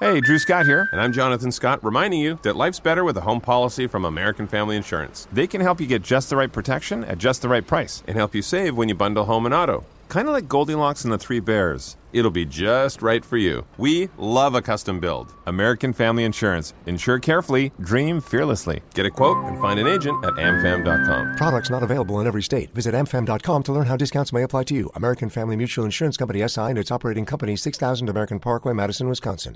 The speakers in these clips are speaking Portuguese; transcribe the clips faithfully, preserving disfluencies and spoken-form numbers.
Hey, Drew Scott here, and I'm Jonathan Scott, reminding you that life's better with a home policy from American Family Insurance. They can help you get just the right protection at just the right price and help you save when you bundle home and auto. Kind of like Goldilocks and the Three Bears. It'll be just right for you. We love a custom build. American Family Insurance. Insure carefully, dream fearlessly. Get a quote and find an agent at am fam dot com. Products not available in every state. Visit am fam dot com to learn how discounts may apply to you. American Family Mutual Insurance Company S I and its operating company, six thousand American Parkway, Madison, Wisconsin.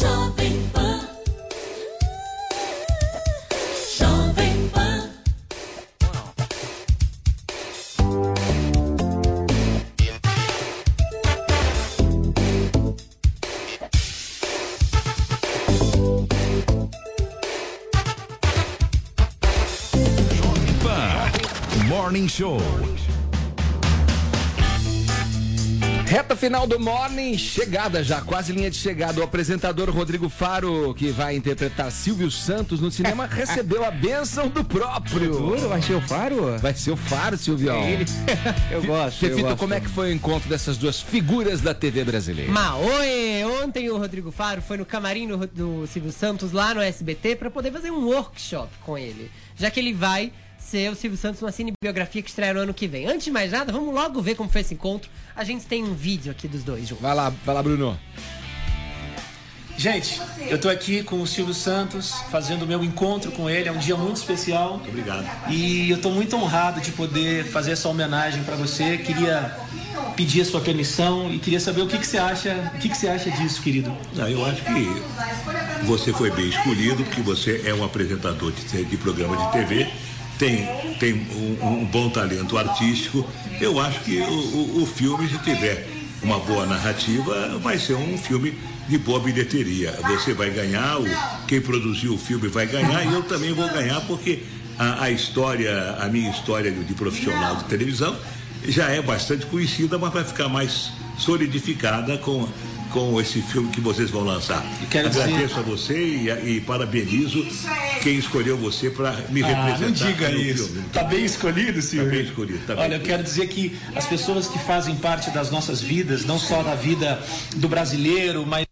Morning Show. Reta final do Morning, chegada já, quase linha de chegada. O apresentador Rodrigo Faro, que vai interpretar Silvio Santos no cinema, recebeu a bênção do próprio. Juro, vai ser o Faro? Vai ser o Faro, Silvião. É ele. Eu gosto, Fefito, eu gosto. como é que foi o encontro dessas duas figuras da T V brasileira? Maoi, ontem o Rodrigo Faro foi no camarim do, do Silvio Santos lá no S B T para poder fazer um workshop com ele, já que ele vai ser o Silvio Santos numa cinebiografia que estreia no ano que vem. Antes de mais nada, vamos logo ver como foi esse encontro. A gente tem um vídeo aqui dos dois juntos. Vai lá, vai lá, Bruno. Gente, eu tô aqui com o Silvio Santos, fazendo o meu encontro com ele, é um dia muito especial. Muito obrigado. E eu tô muito honrado de poder fazer essa homenagem para você. Queria pedir a sua permissão e queria saber o que, que você acha, o que, que você acha disso, querido. Não, eu acho que você foi bem escolhido, porque você é um apresentador de, de programa de T V. Tem, tem um, um bom talento artístico. Eu acho que o, o, o filme, se tiver uma boa narrativa, vai ser um filme de boa bilheteria. Você vai ganhar, o, quem produziu o filme vai ganhar e eu também vou ganhar, porque a, a história, a minha história de profissional de televisão já é bastante conhecida, mas vai ficar mais solidificada com com esse filme que vocês vão lançar. Agradeço dizer... a você e, e parabenizo quem escolheu você para me ah, representar. Não diga isso. Filme. Tá bem escolhido, senhor? Tá bem escolhido. Tá bem Olha, escolhido. eu quero dizer que as pessoas que fazem parte das nossas vidas, não só da vida do brasileiro, mas...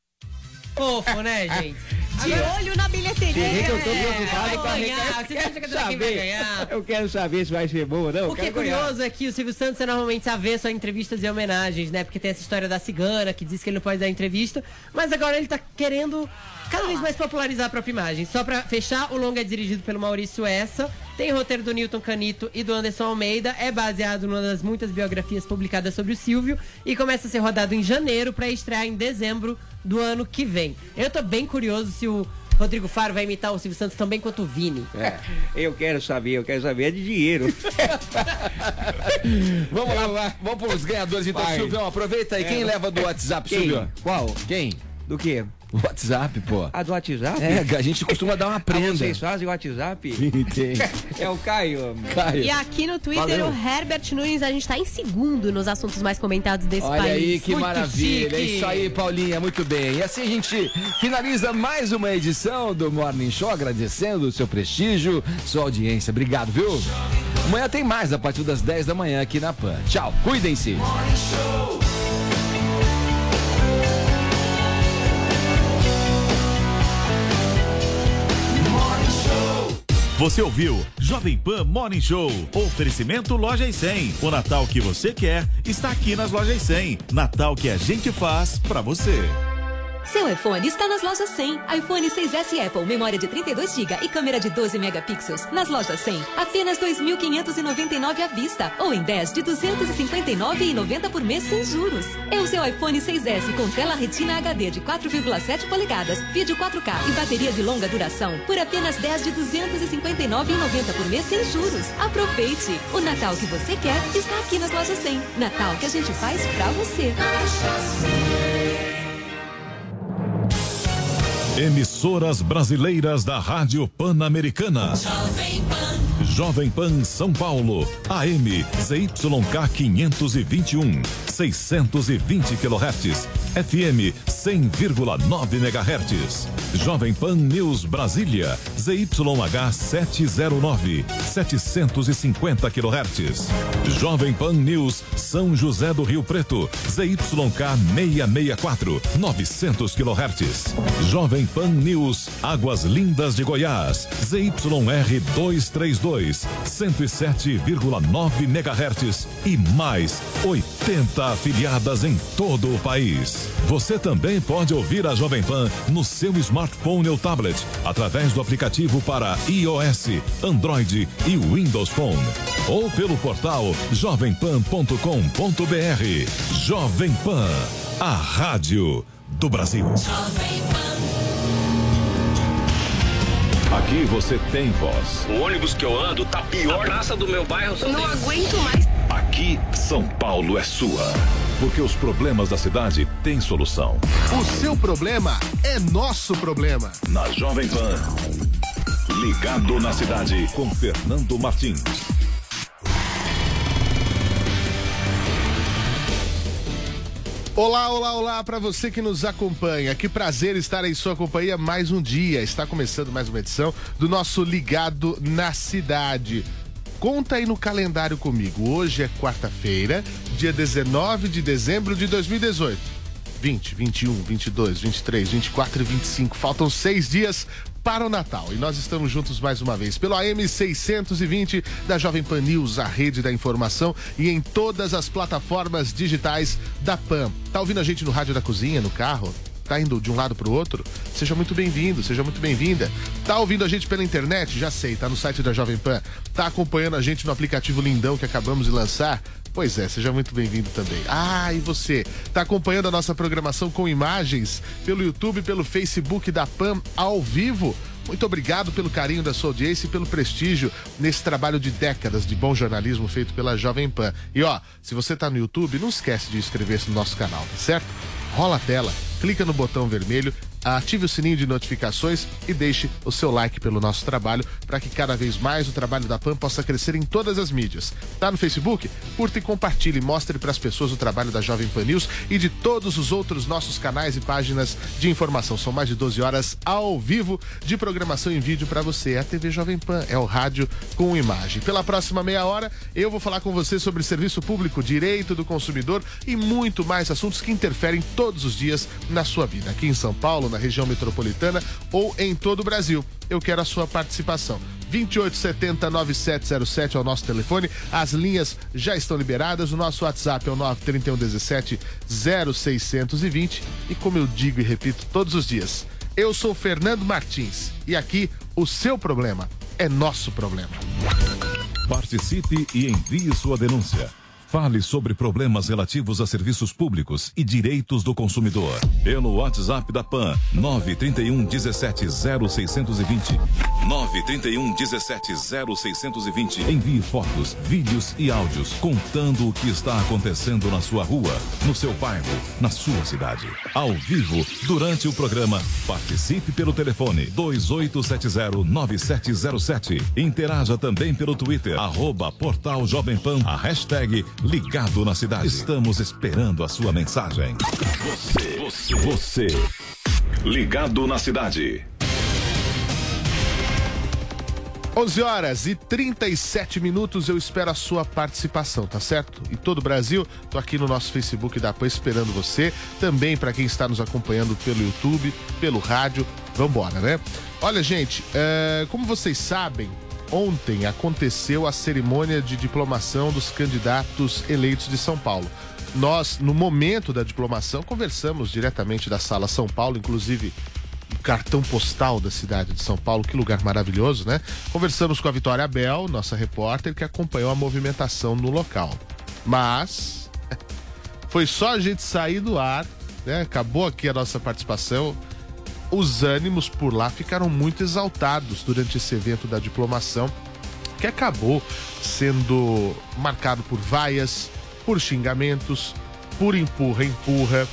Fofo, né, gente? De olho na bilheteria. É, que eu tô preocupado com a ganhar. Você acha que vai ganhar? Eu quero saber se vai ser bom ou não. O que é curioso é que o Silvio Santos é normalmente avesso a entrevistas e homenagens, né? Porque tem essa história da cigana, que diz que ele não pode dar entrevista. Mas agora ele tá querendo cada vez mais popularizar a própria imagem. Só pra fechar, o longa é dirigido pelo Maurício Essa, tem roteiro do Newton Canito e do Anderson Almeida, é baseado numa das muitas biografias publicadas sobre o Silvio e começa a ser rodado em janeiro pra estrear em dezembro do ano que vem. Eu tô bem curioso se o Rodrigo Faro vai imitar o Silvio Santos tão bem quanto o Vini. É, eu quero saber, eu quero saber de dinheiro. Vamos lá, lá, vamos pros ganhadores então, vai. Silvio, aproveita aí. É. Quem leva do WhatsApp, Quem? Silvio? Qual? Quem? Do quê? WhatsApp, pô. Ah, do WhatsApp? É, a gente costuma dar uma prenda. Ah, vocês fazem o WhatsApp? Sim, tem. É o Caio. Caio. E aqui no Twitter, Valeu. o Herbert Nunes, a gente tá em segundo nos assuntos mais comentados desse Olha país. Olha aí, que Muito maravilha. chique. É isso aí, Paulinha, muito bem. E assim a gente finaliza mais uma edição do Morning Show, agradecendo o seu prestígio, sua audiência. Obrigado, viu? Amanhã tem mais a partir das dez da manhã aqui na Pan. Tchau, cuidem-se. Você ouviu Jovem Pan Morning Show. Oferecimento Lojas cem. O Natal que você quer está aqui nas Lojas cem. Natal que a gente faz pra você. Seu iPhone está nas Lojas cem. iPhone seis S Apple, memória de trinta e dois gigabytes e câmera de doze megapixels. Nas Lojas cem, apenas dois mil quinhentos e noventa e nove à vista ou em dez de duzentos e cinquenta e nove reais e noventa centavos por mês sem juros. É o seu iPhone seis S com tela Retina H D de quatro vírgula sete polegadas, vídeo quatro K e bateria de longa duração por apenas dez de duzentos e cinquenta e nove reais e noventa centavos por mês sem juros. Aproveite! O Natal que você quer está aqui nas Lojas cem. Natal que a gente faz pra você. Emissoras brasileiras da Rádio Pan-Americana. Jovem Pan São Paulo, A M Z Y K quinhentos e vinte e um, seiscentos e vinte quilohertz, F M cem vírgula nove megahertz. Jovem Pan News Brasília, Z Y H setecentos e nove, setecentos e cinquenta quilohertz. Jovem Pan News São José do Rio Preto, Z Y K seiscentos e sessenta e quatro, novecentos quilohertz. Jovem Pan News Águas Lindas de Goiás, Z Y R duzentos e trinta e dois, cento e sete vírgula nove megahertz e mais oitenta afiliadas em todo o país. Você também pode ouvir a Jovem Pan no seu smartphone ou tablet através do aplicativo para iOS, Android e Windows Phone ou pelo portal jovem pan ponto com ponto br. Jovem Pan, a rádio do Brasil. Aqui você tem voz. O ônibus que eu ando tá pior. A praça do meu bairro. Eu não aguento mais. Aqui, São Paulo é sua. Porque os problemas da cidade têm solução. O seu problema é nosso problema. Na Jovem Pan. Ligado na cidade com Fernando Martins. Olá, olá, olá para você que nos acompanha. Que prazer estar em sua companhia mais um dia. Está começando mais uma edição do nosso Ligado na Cidade. Conta aí no calendário comigo. Hoje é quarta-feira, dia dezenove de dezembro de dois mil e dezoito. vinte, vinte e um, vinte e dois, vinte e três, vinte e quatro e vinte e cinco. Faltam seis dias para o Natal. E nós estamos juntos mais uma vez pelo A M seiscentos e vinte da Jovem Pan News, a rede da informação, e em todas as plataformas digitais da Pan. Tá ouvindo a gente no rádio da cozinha, no carro? Tá indo de um lado pro outro? Seja muito bem-vindo, seja muito bem-vinda. Tá ouvindo a gente pela internet? Já sei, tá no site da Jovem Pan. Tá acompanhando a gente no aplicativo lindão que acabamos de lançar? Pois é, seja muito bem-vindo também. Ah, e você? Tá acompanhando a nossa programação com imagens pelo YouTube, pelo Facebook da Pan ao vivo? Muito obrigado pelo carinho da sua audiência e pelo prestígio nesse trabalho de décadas de bom jornalismo feito pela Jovem Pan. E ó, se você tá no YouTube, não esquece de inscrever-se no nosso canal, tá certo? Rola a tela, clica no botão vermelho, ative o sininho de notificações e deixe o seu like pelo nosso trabalho para que cada vez mais o trabalho da Pan possa crescer em todas as mídias. Tá no Facebook? Curta e compartilhe, mostre para as pessoas o trabalho da Jovem Pan News e de todos os outros nossos canais e páginas de informação. São mais de doze horas ao vivo de programação em vídeo para você. É a T V Jovem Pan, é o rádio com imagem. Pela próxima meia hora, eu vou falar com você sobre serviço público, direito do consumidor e muito mais assuntos que interferem todos os dias na sua vida. Aqui em São Paulo, na região metropolitana ou em todo o Brasil. Eu quero a sua participação. vinte e oito setenta, nove sete zero sete é o nosso telefone. As linhas já estão liberadas. O nosso WhatsApp é o nove três um um sete zero seis dois zero. E como eu digo e repito todos os dias, eu sou Fernando Martins e aqui o seu problema é nosso problema. Participe e envie sua denúncia. Fale sobre problemas relativos a serviços públicos e direitos do consumidor. Pelo WhatsApp da Pan, nove três um um sete zero seis dois zero. nove três um um sete zero seis dois zero. Envie fotos, vídeos e áudios contando o que está acontecendo na sua rua, no seu bairro, na sua cidade. Ao vivo, durante o programa, participe pelo telefone dois oito sete zero nove sete zero sete. Interaja também pelo Twitter, arroba Portal Jovem Pan, a hashtag Ligado na Cidade. Estamos esperando a sua mensagem. Você, você, você. Ligado na Cidade. onze horas e trinta e sete minutos, eu espero a sua participação, tá certo? E todo o Brasil, tô aqui no nosso Facebook da Pan esperando você. Também para quem está nos acompanhando pelo YouTube, pelo rádio. Vambora, né? Olha, gente, é, como vocês sabem, ontem aconteceu a cerimônia de diplomação dos candidatos eleitos de São Paulo. Nós, no momento da diplomação, conversamos diretamente da Sala São Paulo, inclusive o cartão postal da cidade de São Paulo, que lugar maravilhoso, né? Conversamos com a Vitória Abel, nossa repórter, que acompanhou a movimentação no local. Mas foi só a gente sair do ar, né? Acabou aqui a nossa participação. Os ânimos por lá ficaram muito exaltados durante esse evento da diplomação, que acabou sendo marcado por vaias, por xingamentos, por empurra-empurra.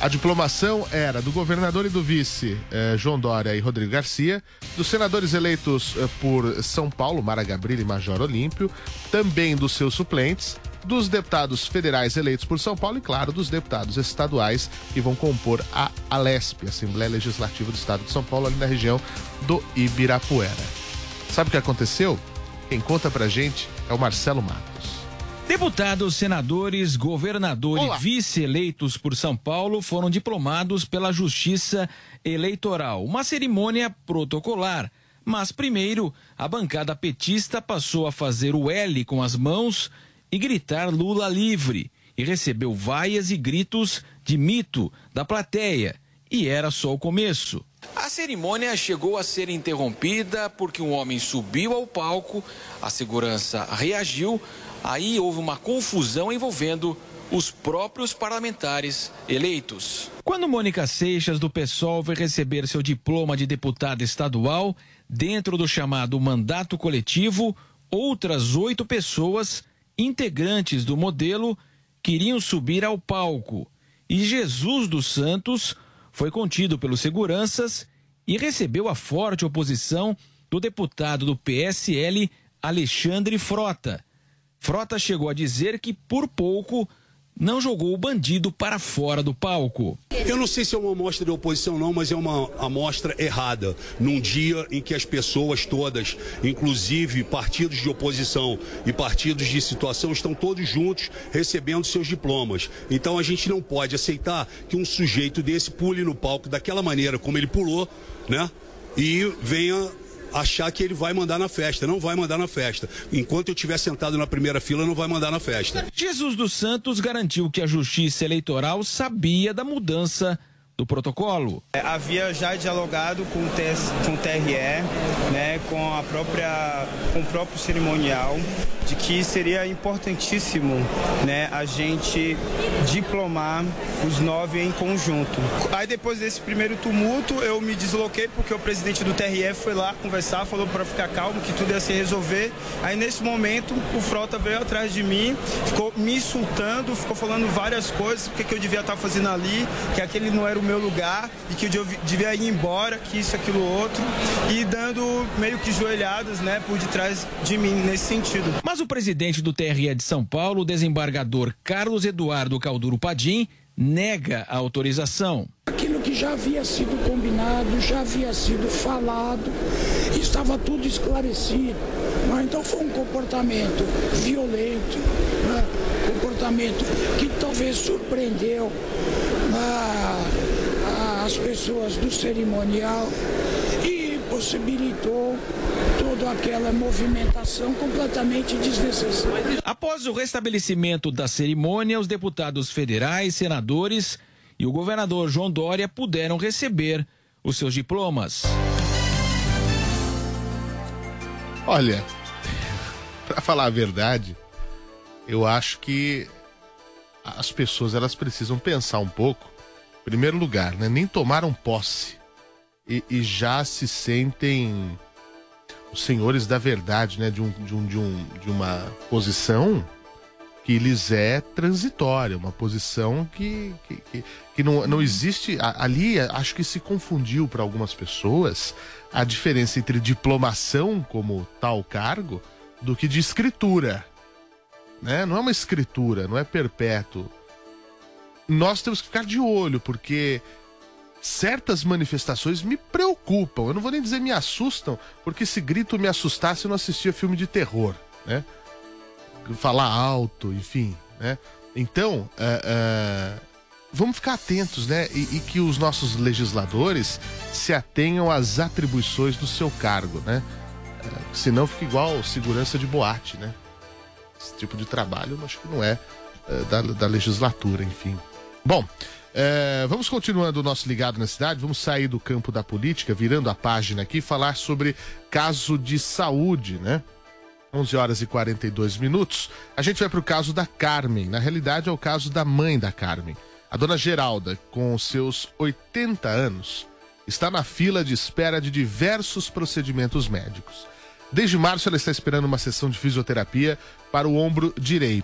A diplomação era do governador e do vice eh, João Dória e Rodrigo Garcia, dos senadores eleitos eh, por São Paulo, Mara Gabrilli e Major Olímpio, também dos seus suplentes, dos deputados federais eleitos por São Paulo e, claro, dos deputados estaduais que vão compor a Alesp, Assembleia Legislativa do Estado de São Paulo, ali na região do Ibirapuera. Sabe o que aconteceu? Quem conta pra gente é o Marcelo Matos. Deputados, senadores, governador Olá. e vice eleitos por São Paulo foram diplomados pela Justiça Eleitoral. Uma cerimônia protocolar. Mas primeiro, a bancada petista passou a fazer o L com as mãos e gritar Lula livre. E recebeu vaias e gritos de mito da plateia. E era só o começo. A cerimônia chegou a ser interrompida porque um homem subiu ao palco, a segurança reagiu. Aí houve uma confusão envolvendo os próprios parlamentares eleitos. Quando Mônica Seixas, do PSOL, foi receber seu diploma de deputada estadual, dentro do chamado mandato coletivo, outras oito pessoas, integrantes do modelo, queriam subir ao palco. E Jesus dos Santos foi contido pelos seguranças e recebeu a forte oposição do deputado do P S L, Alexandre Frota. Frota chegou a dizer que, por pouco, não jogou o bandido para fora do palco. Eu não sei se é uma amostra de oposição não, mas é uma amostra errada. Num dia em que as pessoas todas, inclusive partidos de oposição e partidos de situação, estão todos juntos recebendo seus diplomas. Então a gente não pode aceitar que um sujeito desse pule no palco daquela maneira como ele pulou, né? E venha achar que ele vai mandar na festa. Não vai mandar na festa. Enquanto eu estiver sentado na primeira fila, não vai mandar na festa. Jesus dos Santos garantiu que a Justiça Eleitoral sabia da mudança do protocolo. É, havia já dialogado com o, T S, com o T R E, né, com, a própria, com o próprio cerimonial, de que seria importantíssimo, né, a gente diplomar os nove em conjunto. Aí depois desse primeiro tumulto, eu me desloquei porque o presidente do T R E foi lá conversar, falou para ficar calmo, que tudo ia se resolver. Aí nesse momento, o Frota veio atrás de mim, ficou me insultando, ficou falando várias coisas, o que, que eu devia estar fazendo ali, que aquele não era o meu lugar e que eu devia ir embora, que isso, aquilo, outro, e dando meio que joelhadas, né, por detrás de mim nesse sentido. Mas o presidente do T R E de São Paulo, o desembargador Carlos Eduardo Calduro Padim, nega a autorização. Aquilo que já havia sido combinado, já havia sido falado, estava tudo esclarecido. Mas então foi um comportamento violento, né? Comportamento que talvez surpreendeu a, a, as pessoas do cerimonial e possibilitou toda aquela movimentação completamente desnecessária. Após o restabelecimento da cerimônia, os deputados federais, senadores e o governador João Dória puderam receber os seus diplomas. Olha, para falar a verdade, eu acho que as pessoas elas precisam pensar um pouco. Em primeiro lugar, né? Nem tomaram posse e, e já se sentem os senhores da verdade, né? De, um, de, um, de, um, de uma posição que lhes é transitória, uma posição que, que, que, que não, não existe. Ali, acho que se confundiu para algumas pessoas a diferença entre diplomação como tal cargo do que de escritura, né? Não é uma escritura, não é perpétuo. Nós temos que ficar de olho, porque certas manifestações me preocupam. Eu não vou nem dizer me assustam, porque se grito me assustasse eu não assistia filme de terror, né? Falar alto, enfim, né? Então, uh, uh, vamos ficar atentos, né? E, e que os nossos legisladores se atenham às atribuições do seu cargo, né? Uh, senão fica igual segurança de boate, né? Esse tipo de trabalho eu acho que não é uh, da, da legislatura, enfim. Bom, uh, vamos continuando o nosso Ligado na Cidade, vamos sair do campo da política, virando a página aqui, falar sobre caso de saúde, né? onze horas e quarenta e dois minutos. A gente vai para o caso da Carmen. Na realidade, é o caso da mãe da Carmen. A dona Geralda, com seus oitenta anos, está na fila de espera de diversos procedimentos médicos. Desde março, ela está esperando uma sessão de fisioterapia para o ombro direito.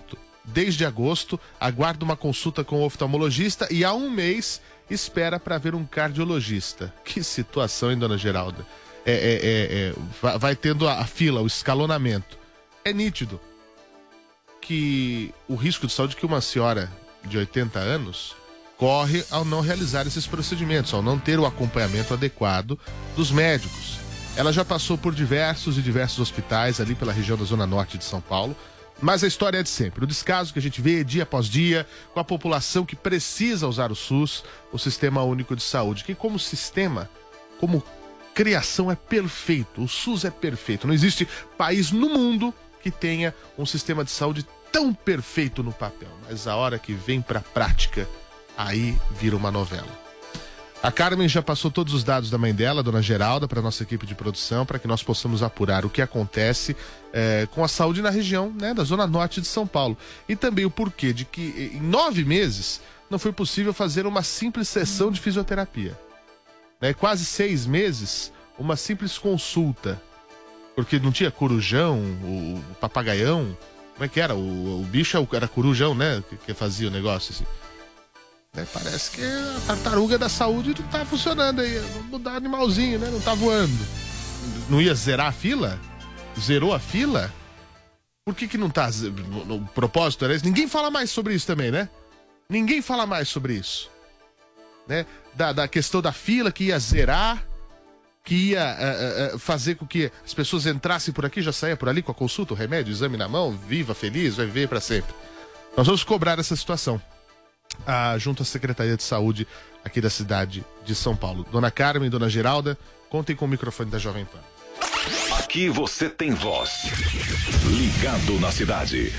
desde agosto, aguarda uma consulta com o oftalmologista e há um mês espera para ver um cardiologista. Que situação, hein, dona Geralda? É, é, é, é, vai, vai tendo a, a fila, o escalonamento. É nítido que o risco de saúde que uma senhora de oitenta anos corre ao não realizar esses procedimentos, ao não ter o acompanhamento adequado dos médicos. Ela já passou por diversos e diversos hospitais ali pela região da Zona Norte de São Paulo, mas a história é de sempre. O descaso que a gente vê dia após dia com a população que precisa usar o SUS, o Sistema Único de Saúde, que como sistema, como criação é perfeito, o SUS é perfeito. Não existe país no mundo que tenha um sistema de saúde tão perfeito no papel, mas a hora que vem pra prática, aí vira uma novela. A Carmen já passou todos os dados da mãe dela, dona Geralda, para nossa equipe de produção, para que nós possamos apurar o que acontece é, com a saúde na região, né, da Zona Norte de São Paulo. E também o porquê de que em nove meses não foi possível fazer uma simples sessão de fisioterapia. Né, quase seis meses, uma simples consulta. Porque não tinha corujão, o, o papagaião, como é que era? O, o bicho era corujão, né, que, que fazia o negócio assim. É, parece que a tartaruga da saúde não tá funcionando aí. Não dá animalzinho, né? Não tá voando. Não ia zerar a fila? Zerou a fila? Por que que não tá? O propósito era esse? Ninguém fala mais sobre isso também, né? Ninguém fala mais sobre isso. Né? Da, da questão da fila que ia zerar, que ia uh, uh, fazer com que as pessoas entrassem por aqui, já saia por ali com a consulta, o remédio, o exame na mão, viva, feliz, vai viver para sempre. Nós vamos cobrar essa situação. Ah, junto à Secretaria de Saúde aqui da cidade de São Paulo. Dona Carmen e Dona Geralda, contem com o microfone da Jovem Pan. Aqui você tem voz. Ligado na cidade.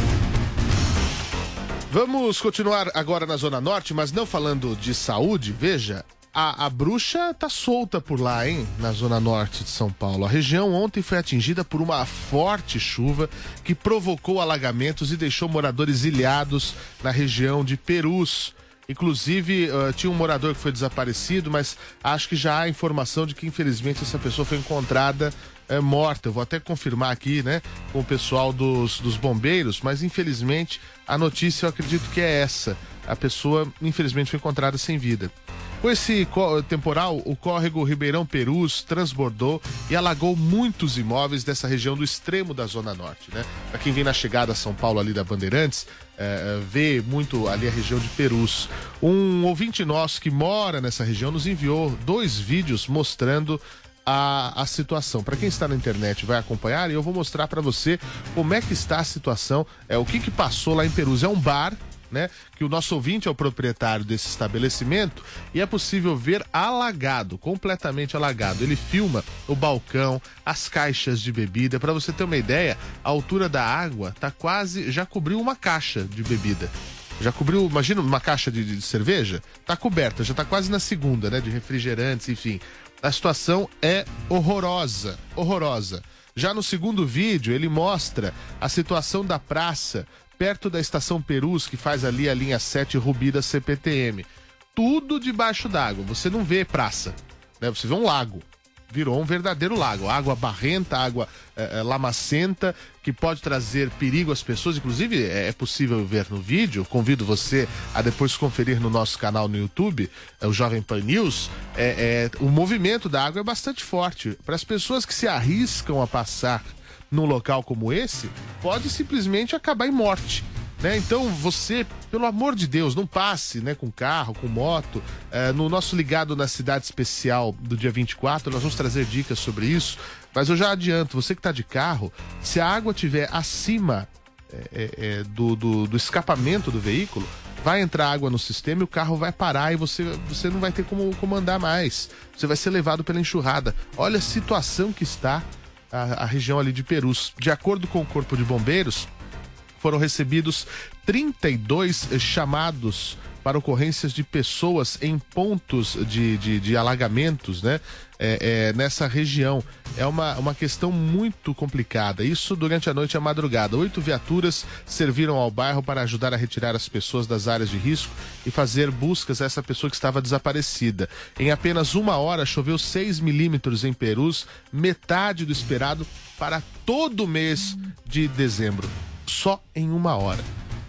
Vamos continuar agora na Zona Norte, mas não falando de saúde. Veja, a, a bruxa tá solta por lá, hein? Na Zona Norte de São Paulo. A região ontem foi atingida por uma forte chuva que provocou alagamentos e deixou moradores ilhados na região de Perus. Inclusive, uh, tinha um morador que foi desaparecido, mas acho que já há informação de que, infelizmente, essa pessoa foi encontrada é, morta. Eu vou até confirmar aqui, né, com o pessoal dos, dos bombeiros, mas, infelizmente, a notícia eu acredito que é essa. A pessoa, infelizmente, foi encontrada sem vida. Com esse temporal, o córrego Ribeirão Perus transbordou e alagou muitos imóveis dessa região do extremo da Zona Norte, né? Para quem vem na chegada a São Paulo ali da Bandeirantes, é, vê muito ali a região de Perus. Um ouvinte nosso que mora nessa região nos enviou dois vídeos mostrando a, a situação. Para quem está na internet vai acompanhar e eu vou mostrar para você como é que está a situação, é, o que que passou lá em Perus. É um bar, né, que o nosso ouvinte é o proprietário desse estabelecimento e é possível ver alagado, completamente alagado. Ele filma o balcão, as caixas de bebida. Para você ter uma ideia, a altura da água tá quase, já cobriu uma caixa de bebida. Já cobriu, imagina uma caixa de, de cerveja? Tá coberta, já tá quase na segunda, né, de refrigerantes, enfim. A situação é horrorosa, horrorosa. Já no segundo vídeo, ele mostra a situação da praça perto da estação Perus, que faz ali a linha sete Rubi da C P T M. Tudo debaixo d'água. Você não vê praça, né? Você vê um lago. Virou um verdadeiro lago. Água barrenta, água é, é, lamacenta, que pode trazer perigo às pessoas. Inclusive, é, é possível ver no vídeo. Convido você a depois conferir no nosso canal no YouTube, é, o Jovem Pan News. É, é, o movimento da água é bastante forte. Para as pessoas que se arriscam a passar num local como esse, pode simplesmente acabar em morte, né? Então você, pelo amor de Deus, não passe, né, com carro, com moto. É, no nosso Ligado na Cidade Especial do dia vinte e quatro, nós vamos trazer dicas sobre isso, mas eu já adianto, você que está de carro, se a água estiver acima é, é, do, do, do escapamento do veículo, vai entrar água no sistema e o carro vai parar e você, você não vai ter como, como andar mais. Você vai ser levado pela enxurrada. Olha a situação que está A, a região ali de Perus. De acordo com o Corpo de Bombeiros, foram recebidos trinta e dois chamados para ocorrências de pessoas em pontos de, de, de alagamentos, né? É, é, nessa região. É uma, uma questão muito complicada. Isso durante a noite e a madrugada. Oito viaturas serviram ao bairro para ajudar a retirar as pessoas das áreas de risco e fazer buscas a essa pessoa que estava desaparecida. Em apenas uma hora, choveu seis milímetros em Perus, metade do esperado para todo o mês de dezembro. Só em uma hora.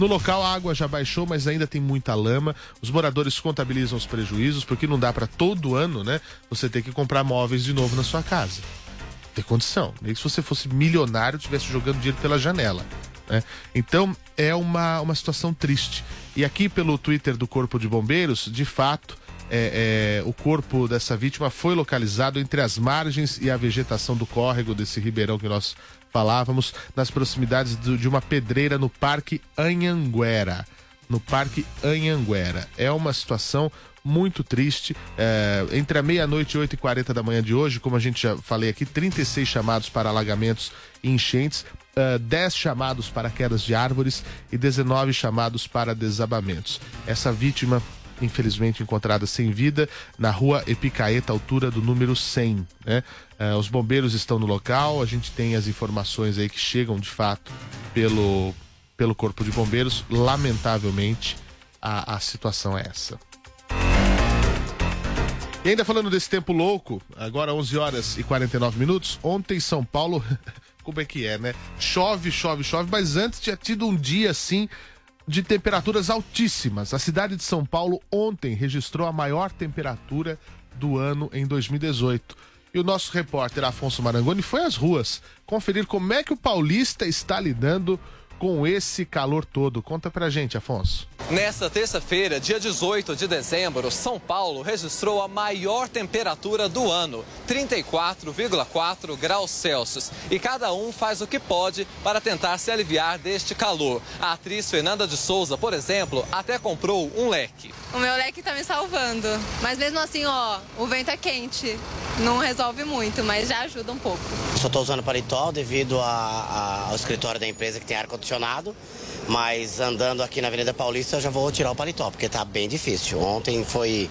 No local a água já baixou, mas ainda tem muita lama. Os moradores contabilizam os prejuízos, porque não dá para todo ano, né, você ter que comprar móveis de novo na sua casa. Tem condição. Nem se você fosse milionário, estivesse jogando dinheiro pela janela, né? Então é uma, uma situação triste. E aqui pelo Twitter do Corpo de Bombeiros, de fato, é, é, o corpo dessa vítima foi localizado entre as margens e a vegetação do córrego desse ribeirão que nós falávamos, nas proximidades do, de uma pedreira no Parque Anhanguera. No Parque Anhanguera. É uma situação muito triste. É, entre a meia-noite e oito e quarenta da manhã de hoje, como a gente já falei aqui, trinta e seis chamados para alagamentos e enchentes, uh, dez chamados para quedas de árvores e dezenove chamados para desabamentos. Essa vítima, infelizmente, encontrada sem vida na rua Epicaeta, altura do número cem, né? Uh, os bombeiros estão no local, a gente tem as informações aí que chegam de fato pelo, pelo Corpo de Bombeiros. Lamentavelmente, a, a situação é essa. E ainda falando desse tempo louco, agora onze horas e quarenta e nove minutos, ontem São Paulo, como é que é, né? Chove, chove, chove, mas antes tinha tido um dia assim de temperaturas altíssimas. A cidade de São Paulo ontem registrou a maior temperatura do ano em dois mil e dezoito. E o nosso repórter Afonso Marangoni foi às ruas conferir como é que o paulista está lidando com esse calor todo. Conta pra gente, Afonso. Nesta terça-feira, dia dezoito de dezembro, São Paulo registrou a maior temperatura do ano, trinta e quatro vírgula quatro graus Celsius. E cada um faz o que pode para tentar se aliviar deste calor. A atriz Fernanda de Souza, por exemplo, até comprou um leque. O meu leque tá me salvando. Mas mesmo assim, ó, o vento é quente. Não resolve muito, mas já ajuda um pouco. Só tô usando paletó devido a, a, ao escritório da empresa que tem ar-condicionado. Mas andando aqui na Avenida Paulista eu já vou tirar o paletó, porque tá bem difícil. Ontem foi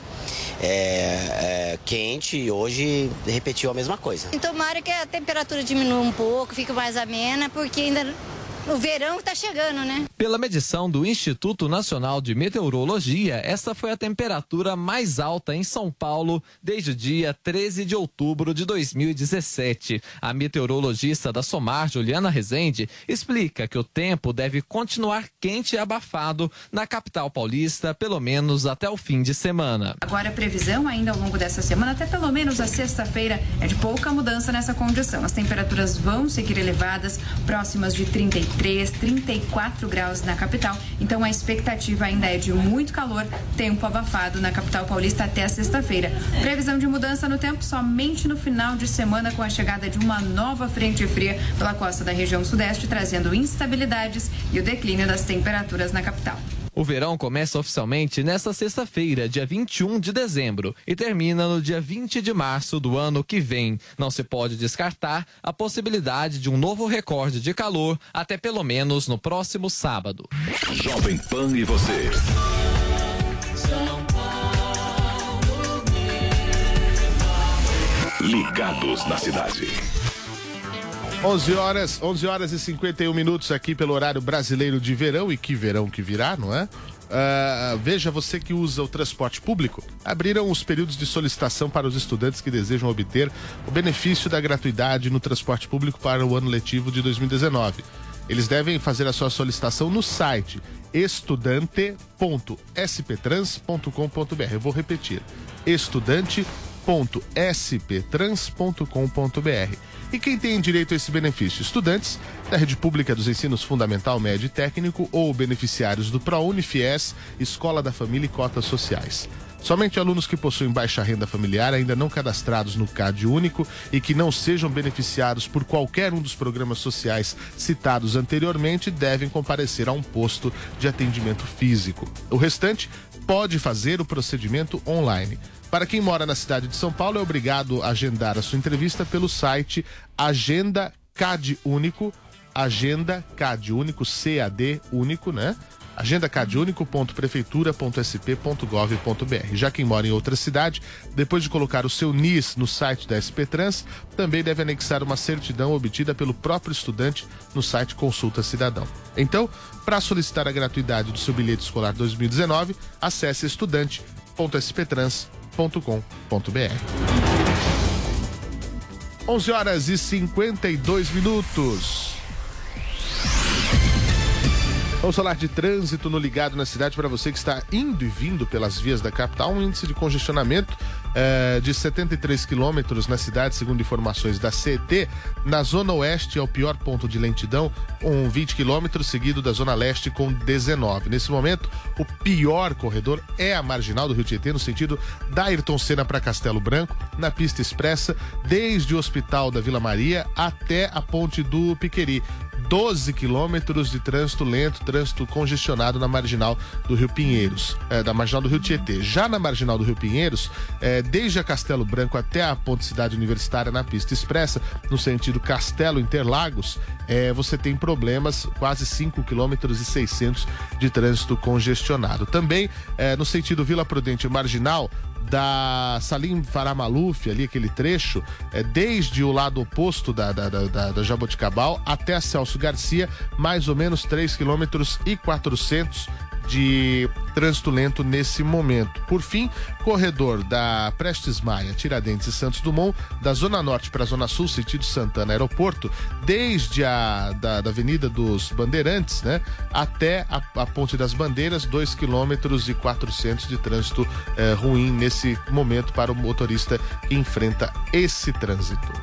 é, é, quente e hoje repetiu a mesma coisa. Tomara que a temperatura diminua um pouco, fique mais amena, porque ainda o verão está chegando, né? Pela medição do Instituto Nacional de Meteorologia, essa foi a temperatura mais alta em São Paulo desde o dia treze de outubro de dois mil e dezessete. A meteorologista da SOMAR, Juliana Rezende, explica que o tempo deve continuar quente e abafado na capital paulista, pelo menos até o fim de semana. Agora a previsão ainda ao longo dessa semana, até pelo menos a sexta-feira, é de pouca mudança nessa condição. As temperaturas vão seguir elevadas, próximas de trinta e três, trinta e quatro graus na capital. Então a expectativa ainda é de muito calor, tempo abafado na capital paulista até a sexta-feira. Previsão de mudança no tempo somente no final de semana, com a chegada de uma nova frente fria pela costa da região sudeste, trazendo instabilidades e o declínio das temperaturas na capital. O verão começa oficialmente nesta sexta-feira, dia vinte e um de dezembro, e termina no dia vinte de março do ano que vem. Não se pode descartar a possibilidade de um novo recorde de calor até pelo menos no próximo sábado. Jovem Pan e você. Ligados na cidade. onze horas, onze horas e cinquenta e um minutos aqui pelo horário brasileiro de verão, e que verão que virá, não é? Uh, veja, você que usa o transporte público, abriram os períodos de solicitação para os estudantes que desejam obter o benefício da gratuidade no transporte público para o ano letivo de dois mil e dezenove. Eles devem fazer a sua solicitação no site estudante ponto s p trans ponto com ponto b r. Eu vou repetir, estudante ponto s p trans ponto com ponto b r. E quem tem direito a esse benefício? Estudantes da rede pública dos ensinos fundamental, médio e técnico ou beneficiários do ProUni, FIES, Escola da Família e cotas sociais. Somente alunos que possuem baixa renda familiar, ainda não cadastrados no CAD único e que não sejam beneficiados por qualquer um dos programas sociais citados anteriormente devem comparecer a um posto de atendimento físico. O restante pode fazer o procedimento online. Para quem mora na cidade de São Paulo, é obrigado a agendar a sua entrevista pelo site Agenda CAD Único, Agenda CAD Único, C A D Único, né? agenda cad único ponto prefeitura ponto s p ponto gov ponto b r. Já quem mora em outra cidade, depois de colocar o seu N I S no site da S P Trans, também deve anexar uma certidão obtida pelo próprio estudante no site Consulta Cidadão. Então, para solicitar a gratuidade do seu bilhete escolar dois mil e dezenove, acesse estudante ponto s p trans ponto com ponto b r. onze horas e cinquenta e dois minutos. Vamos falar de trânsito no Ligado na Cidade para você que está indo e vindo pelas vias da capital. Um índice de congestionamento eh, de setenta e três quilômetros na cidade, segundo informações da C E T. Na Zona Oeste é o pior ponto de lentidão, com vinte quilômetros, seguido da Zona Leste com dezenove. Nesse momento, o pior corredor é a Marginal do Rio Tietê, no sentido da Ayrton Senna para Castelo Branco, na pista expressa, desde o Hospital da Vila Maria até a Ponte do Piqueri. doze quilômetros de trânsito lento, trânsito congestionado na Marginal do Rio Pinheiros, é, da Marginal do Rio Tietê. Já na Marginal do Rio Pinheiros, é, desde a Castelo Branco até a Ponte Cidade Universitária na pista expressa, no sentido Castelo Interlagos, é, você tem problemas, quase cinco quilômetros e seiscentos de trânsito congestionado. Também é, no sentido Vila Prudente Marginal, da Salim Farah Maluf, ali aquele trecho, é, desde o lado oposto da, da, da, da Jaboticabal até a Celso Garcia, mais ou menos três quilômetros e quatrocentos de trânsito lento nesse momento. Por fim, corredor da Prestes Maia, Tiradentes e Santos Dumont, da Zona Norte para a Zona Sul, sentido Santana Aeroporto, desde a da, da Avenida dos Bandeirantes, né, até a, a Ponte das Bandeiras, dois quilômetros e quatrocentos de trânsito eh, ruim nesse momento para o motorista que enfrenta esse trânsito.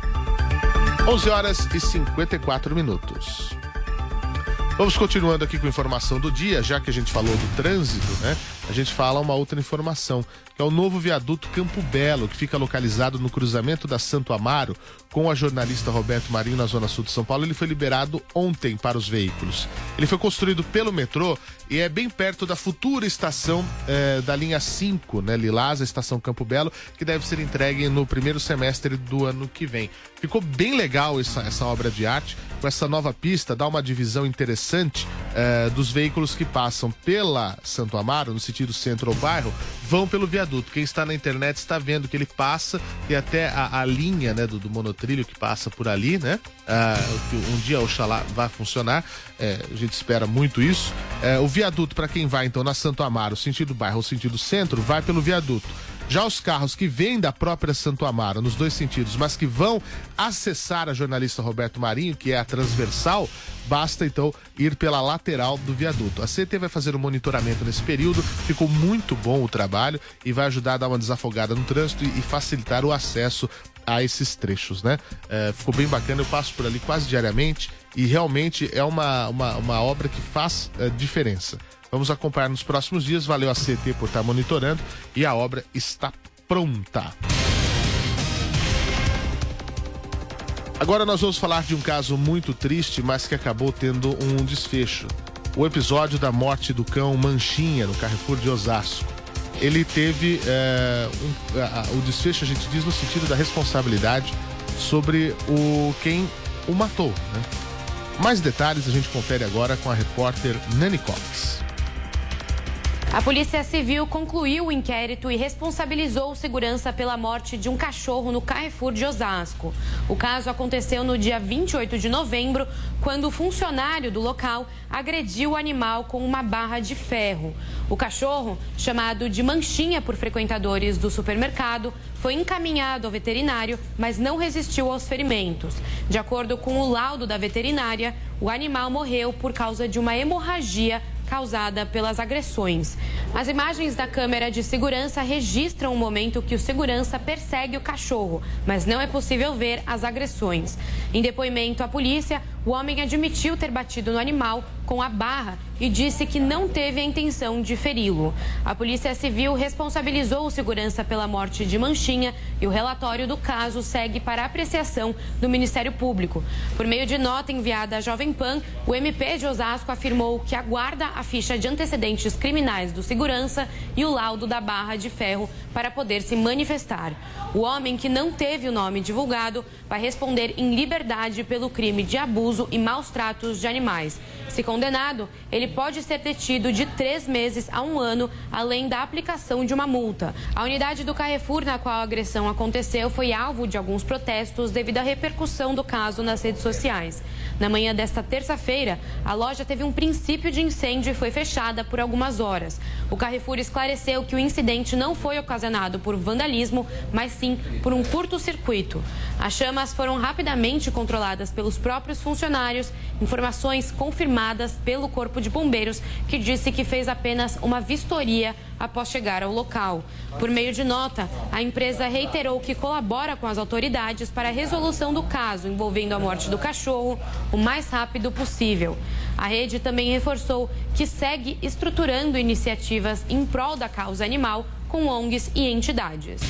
onze horas e cinquenta e quatro minutos. Vamos continuando aqui com a informação do dia, já que a gente falou do trânsito, né? A gente fala uma outra informação, que é o novo viaduto Campo Belo, que fica localizado no cruzamento da Santo Amaro com a jornalista Roberto Marinho, na Zona Sul de São Paulo. Ele foi liberado ontem para os veículos. Ele foi construído pelo metrô e é bem perto da futura estação eh, da linha cinco, né, Lilás, a estação Campo Belo, que deve ser entregue no primeiro semestre do ano que vem. Ficou bem legal essa, essa obra de arte, com essa nova pista, dá uma divisão interessante eh, dos veículos que passam pela Santo Amaro, no sentido centro ou bairro, vão pelo viaduto. Quem está na internet está vendo que ele passa, e até a, a linha, né, do, do monotrilho que passa por ali, né? Ah, um dia oxalá vai funcionar, é, a gente espera muito isso. É, o viaduto, para quem vai então na Santo Amaro, sentido bairro ou sentido centro, vai pelo viaduto. Já os carros que vêm da própria Santo Amaro, nos dois sentidos, mas que vão acessar a jornalista Roberto Marinho, que é a transversal, basta então ir pela lateral do viaduto. A C T vai fazer um monitoramento nesse período, ficou muito bom o trabalho e vai ajudar a dar uma desafogada no trânsito e facilitar o acesso a esses trechos, né? É, ficou bem bacana, eu passo por ali quase diariamente e realmente é uma, uma, uma obra que faz é, diferença. Vamos acompanhar nos próximos dias. Valeu a C T por estar monitorando e a obra está pronta. Agora nós vamos falar de um caso muito triste, mas que acabou tendo um desfecho. O episódio da morte do cão Manchinha, no Carrefour de Osasco. Ele teve é, um, a, a, o desfecho, a gente diz, no sentido da responsabilidade sobre o quem o matou, né? Mais detalhes a gente confere agora com a repórter Nani Cox. A Polícia Civil concluiu o inquérito e responsabilizou o segurança pela morte de um cachorro no Carrefour de Osasco. O caso aconteceu no dia vinte e oito de novembro, quando o funcionário do local agrediu o animal com uma barra de ferro. O cachorro, chamado de Manchinha por frequentadores do supermercado, foi encaminhado ao veterinário, mas não resistiu aos ferimentos. De acordo com o laudo da veterinária, o animal morreu por causa de uma hemorragia causada pelas agressões. As imagens da câmera de segurança registram o momento que o segurança persegue o cachorro, mas não é possível ver as agressões. Em depoimento à polícia, o homem admitiu ter batido no animal com a barra e disse que não teve a intenção de feri-lo. A Polícia Civil responsabilizou o segurança pela morte de Manchinha e o relatório do caso segue para apreciação do Ministério Público. Por meio de nota enviada à Jovem Pan, o M P de Osasco afirmou que aguarda a ficha de antecedentes criminais do segurança e o laudo da barra de ferro para poder se manifestar. O homem, que não teve o nome divulgado, vai responder em liberdade pelo crime de abuso e maus tratos de animais. Se condenado, ele pode ser detido de três meses a um ano, além da aplicação de uma multa. A unidade do Carrefour na qual a agressão aconteceu foi alvo de alguns protestos devido à repercussão do caso nas redes sociais. Na manhã desta terça-feira, a loja teve um princípio de incêndio e foi fechada por algumas horas. O Carrefour esclareceu que o incidente não foi ocasionado ocasionado por vandalismo, mas sim por um curto-circuito. As chamas foram rapidamente controladas pelos próprios funcionários, informações confirmadas pelo Corpo de Bombeiros, que disse que fez apenas uma vistoria após chegar ao local. Por meio de nota, a empresa reiterou que colabora com as autoridades para a resolução do caso envolvendo a morte do cachorro o mais rápido possível. A rede também reforçou que segue estruturando iniciativas em prol da causa animal com O N Gs e entidades.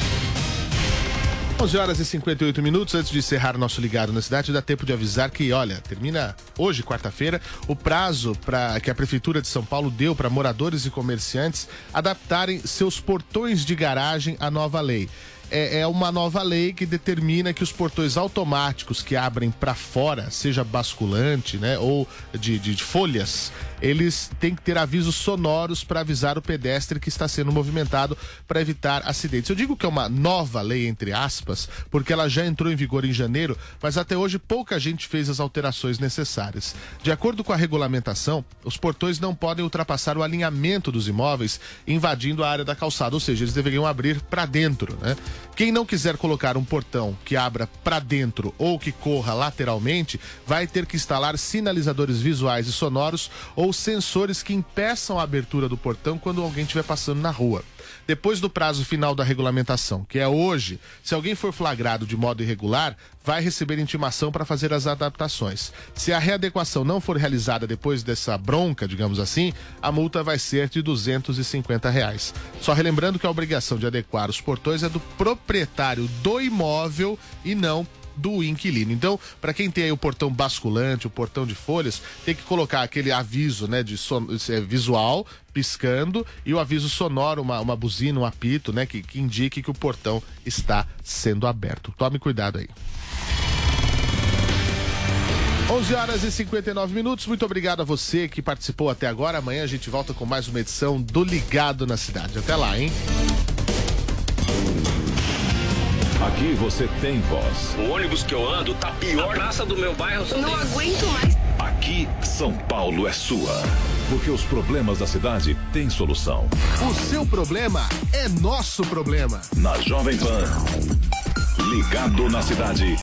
onze horas e cinquenta e oito minutos. Antes de encerrar nosso Ligado na Cidade, dá tempo de avisar que, olha, termina hoje, quarta-feira, o prazo pra, que a Prefeitura de São Paulo deu para moradores e comerciantes adaptarem seus portões de garagem à nova lei. É, é uma nova lei que determina que os portões automáticos que abrem para fora, seja basculante, né, ou de, de, de folhas, eles têm que ter avisos sonoros para avisar o pedestre que está sendo movimentado para evitar acidentes. Eu digo que é uma nova lei, entre aspas, porque ela já entrou em vigor em janeiro, mas até hoje pouca gente fez as alterações necessárias. De acordo com a regulamentação, os portões não podem ultrapassar o alinhamento dos imóveis invadindo a área da calçada, ou seja, eles deveriam abrir para dentro, né? Quem não quiser colocar um portão que abra para dentro ou que corra lateralmente, vai ter que instalar sinalizadores visuais e sonoros ou sensores que impeçam a abertura do portão quando alguém estiver passando na rua. Depois do prazo final da regulamentação, que é hoje, se alguém for flagrado de modo irregular, vai receber intimação para fazer as adaptações. Se a readequação não for realizada depois dessa bronca, digamos assim, a multa vai ser de duzentos e cinquenta reais. Só relembrando que a obrigação de adequar os portões é do proprietário do imóvel e não do inquilino. Então, para quem tem aí o portão basculante, o portão de folhas, tem que colocar aquele aviso, né, de son... visual, piscando, e o aviso sonoro, uma, uma buzina, um apito, né, que, que indique que o portão está sendo aberto. Tome cuidado aí. onze horas e cinquenta e nove minutos. Muito obrigado a você que participou até agora. Amanhã a gente volta com mais uma edição do Ligado na Cidade. Até lá, hein? Aqui você tem voz. O ônibus que eu ando tá pior. A praça do meu bairro. Eu não aguento mais. Aqui, São Paulo é sua. Porque os problemas da cidade têm solução. O seu problema é nosso problema. Na Jovem Pan. Ligado na Cidade.